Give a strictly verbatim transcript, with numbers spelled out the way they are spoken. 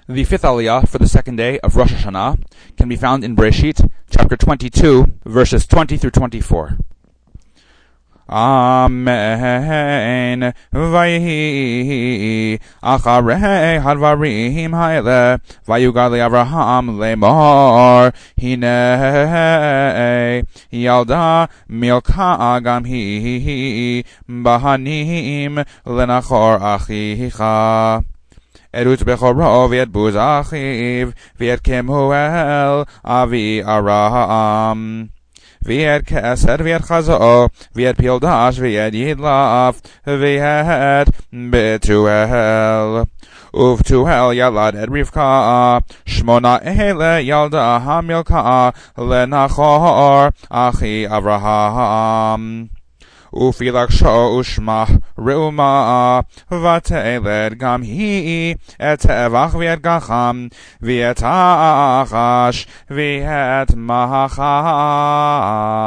The fifth aliyah for the second day of Rosh Hashanah can be found in Bereshit, chapter twenty-two, verses twenty through twenty-four. Amen. Vayihi acharei hadvarim haele vayugal Avraham lemor hinei yalda milka gam hi bahanim lenachor achicha. Erut bechoro v'et buz achiv v'et kemuel avi aram v'et keser v'et chazo v'et pildash v'et yidlaf v'et betuel uvtuel yalad et rivka shmona ele yalda hamilka lenachor achi Avraham Ufilaksho ushma reuma vateled gam hi et evach v'et gacham v'et achash v'et macha